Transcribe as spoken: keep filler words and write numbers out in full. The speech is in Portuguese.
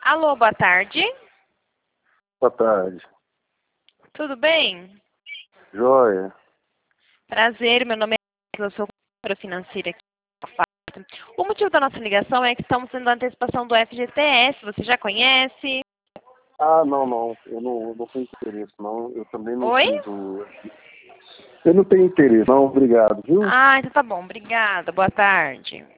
Alô, boa tarde. Boa tarde. Tudo bem? Joia. Prazer, meu nome é eu sou consultora financeira aqui na Fato. O motivo da nossa ligação é que estamos fazendo a antecipação do F G T S, você já conhece? Ah, não, não. Eu não, não tenho interesse, não. Eu também não Oi? fiz o... Eu não tenho interesse, não. Obrigado, viu? Ah, então tá bom, obrigada, boa tarde.